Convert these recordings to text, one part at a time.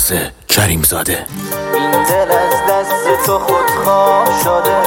عباس کریم زاده. این دل از دست تو خودخواه شده،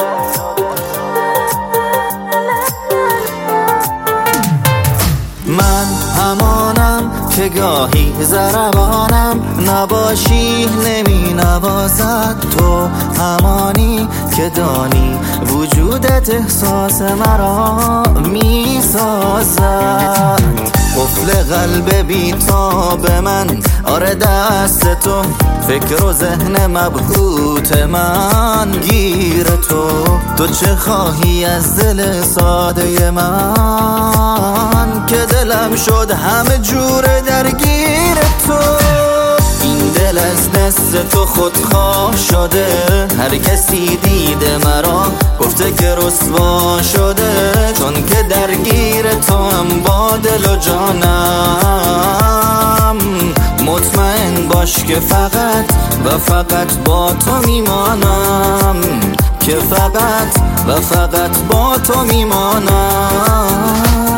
من همانم که گاهی ضربانم نباشی نمی نوازد، تو همانی که دانی وجودت احساس مرا می سازد. قفل قلب بی‌تاب من، آره دست تو، فکر و ذهن مبهوت من گیر تو چه خواهی از دل ساده من که دلم شد همه جور درگیر تو. این دل از دست تو خودخواه شده، هر کسی دیده مرا گفته که رسوا شده، چون که درگیر تو هم با دل و جانم. مطمئن باش که فقط و فقط با تو میمانم، که فقط و فقط با تو میمانم.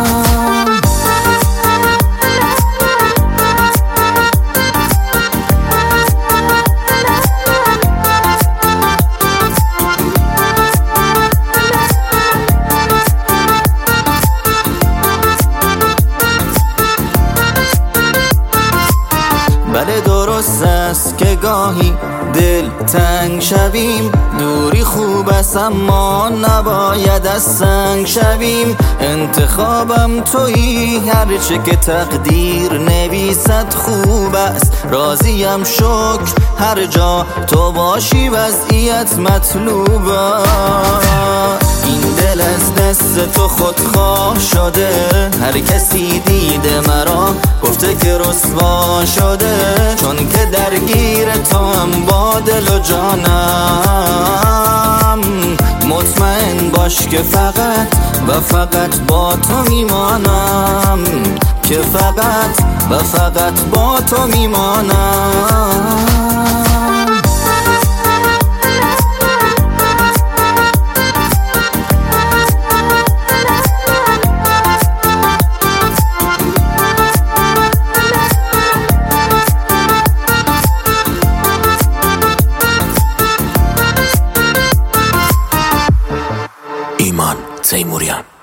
بله درست است که گاهی دل تنگ شویم، دوری خوب است اما نباید از سنگ شویم. انتخابم تویی، هرچه که تقدیر نویسد خوب است. راضیم شکر هر جا تو باشی، وضعیت مطلوب است. این دل از دست تو خودخواه شده، هر کسی دیده مرا گفته که رسوا شده، چون که درگیر تو هم با دل و جانم. مطمئن باش که فقط و فقط با تو میمانم، که فقط و فقط با تو میمانم. ایمان تیموریان.